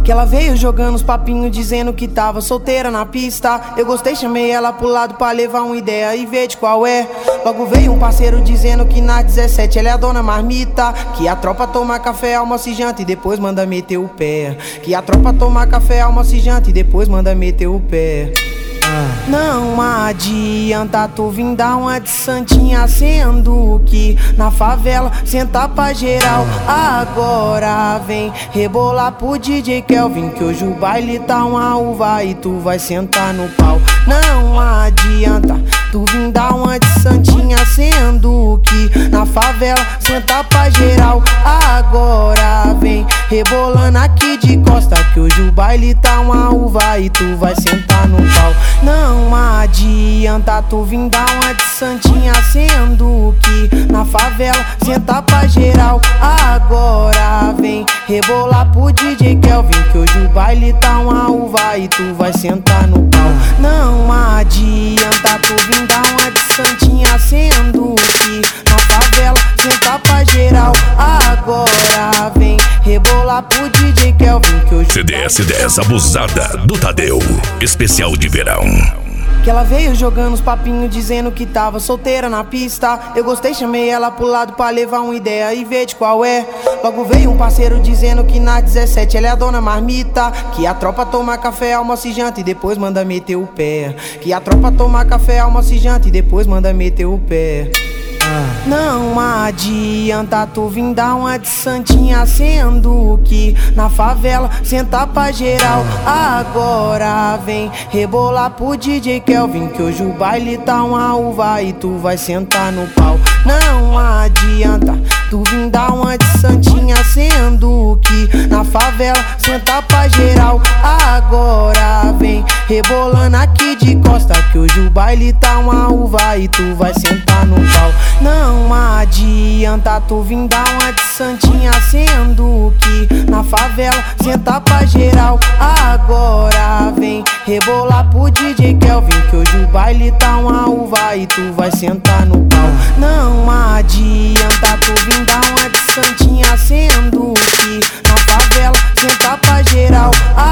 Que ela veio jogando os papinhos dizendo que tava solteira na pista. Eu gostei, chamei ela pro lado pra levar uma ideia e ver de qual é. Logo veio um parceiro dizendo que na 17 ela é a dona marmita. Que a tropa toma café, almoça e janta e depois manda meter o pé. Que a tropa toma café, almoça e janta e depois manda meter o pé. Não adianta tu vim dar uma de santinha, sendo que na favela senta pra geral. Agora vem rebolar pro DJ Kelvin, que hoje o baile tá uma uva e tu vai sentar no pau. Não adianta tu vim dar uma de santinha, sendo que na favela senta pra geral. Agora vem rebolando aqui de costa, que hoje o baile tá uma uva e tu vai sentar no pau. Não adianta tu vim dar uma de santinha, sendo que na favela senta pra geral. Agora vem rebolar pro DJ Kelvin, que hoje o baile tá uma uva e tu vai sentar no pau. Não adianta tu vim dar uma de santinha, sendo que na favela senta pra geral. Agora vem rebolar pro DJ Kelvin, que hoje CDS10 abusada do Tadeu, especial de verão. Que ela veio jogando os papinhos dizendo que tava solteira na pista. Eu gostei, chamei ela pro lado pra levar uma ideia e ver de qual é. Logo veio um parceiro dizendo que na 17 ela é a dona marmita. Que a tropa toma café, almoça e janta e depois manda meter o pé. Que a tropa toma café, almoça e janta e depois manda meter o pé. Não adianta tu vim dar uma de santinha, sendo que na favela senta pra geral. Agora vem rebolar pro DJ Kelvin, que hoje o baile tá uma uva e tu vai sentar no pau. Não adianta tu vim dar uma de santinha, sendo que na favela senta pra geral. Agora vem rebolando aqui de costa, que hoje o baile tá uma uva e tu vai sentar no pau. Não adianta tu vim dar uma de santinha, sendo que na favela senta pra geral. Agora vem rebolar pro DJ Kelvin, que hoje o baile tá uma uva e tu vai sentar no pau. Não adianta tu vim dar uma de santinha, sendo que na favela senta pra geral.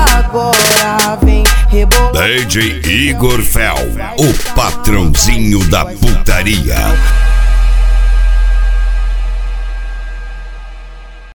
Agora vem rebolar. DJ Igor Fel, o patrãozinho da putaria.